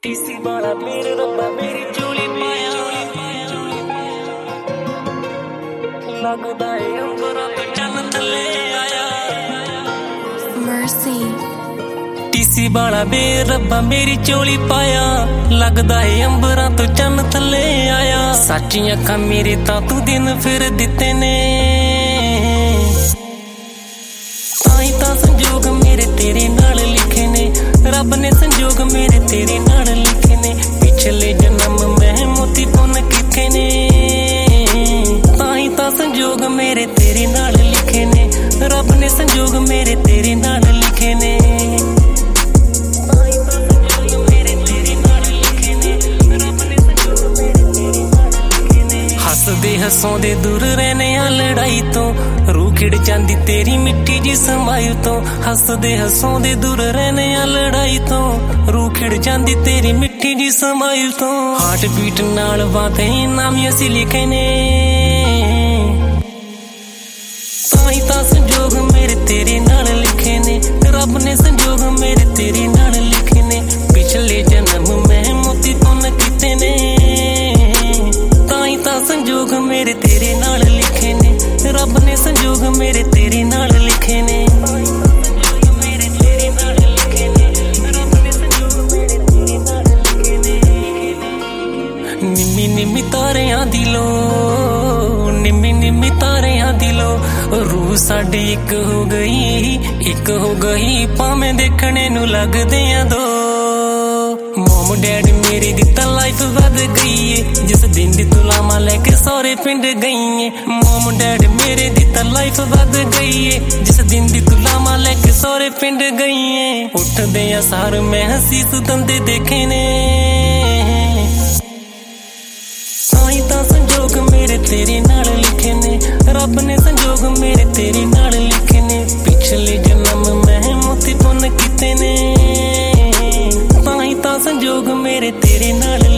TC वाला मेरे रब्बा मेरी चोली पाया लगदा है अंबरा तो चन्न थल्ले आया Mercy टीसी वाला मेरे रब्बा मेरी चोली पाया लगदा है अंबरा तो चन्न थल्ले आया सच्ची अखां मेरे तां तू दिन फिर दिते ने ताई तां संजोग मेरे तेरे नाल लिखे ने रब ने संजोग मेरे तेरे नाल लिखे ने पिछले जन्म मैं मोती पुन किथे ने ताई तां संजोग मेरे तेरे नाल लिखे ने रब ने संजोग मेरे तेरे नाल लिखे ने हसदे हसोंदे दूर रहने आ लड़ाई तो रूह खिड़ जांदी तेरी मिट्टी जी समायु तो हसदे हसोंदे दूर रहने आ लड़ाई तो रूह खिड़ जांदी तेरी मिट्टी जी समायु तो हार्ट बीट नाल बातें नाम असी लिखे ने ताई तां संजोग मेरे तेरे नाल लिखे ने रब ने संजोग मेरे तेरे नाल लिखे ने पिछले जन्म मैं मोती पुन किते ने ताई तां संजोग मेरे तेरे नाल लिखे ने रब ने संजोग मेरे तेरे नाल लिखे ने निम्मी निम्मी तारियां दिलो निम्मी निम्मी तारियां दिलो रूह साडी एक हो गई भावें देखने नू लगदे आ दो मॉम डैड मेरी दी तां लाइफ वध गई है जिस दिन दी तुलामा लेके सौरे पिंड गई है मॉम डैड मेरे दी तां लाइफ वध गई है जिस दिन दी तुलामा लेके सौरे पिंड गई है उठदे आ सार मैं हसीस दंदे देखे ने ताई तां संजोग मेरे तेरे नाल लिखे ने रब ने संजोग मेरे तेरे नाल लिखे ने पिछले जन्म मैं मोती पुन किते ने ताई तां संजोग मेरे तेरे नाल